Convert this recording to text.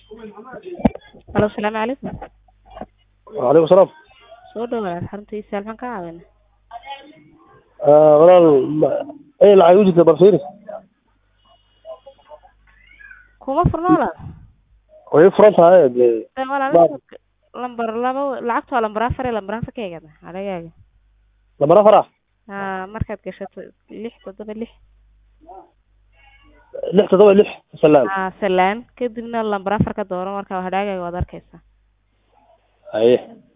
Halo, asalaamu calaykum. وعليكم السلام. Soo dhawaad xaruntiisa maxaan ka caawinaa? walaal ay lacag u jirta barfiiri Kuma furno walaal. way furan tahay dee Walaal lambar laba lacagta waa lambar afar iyo lambar afar ka eegada adagaaga. lambar afar ah Markaad gashato 676 676 salaam salaan kadibna lambar afar ka dooro marka hadhaaga waad arkaysaa. haye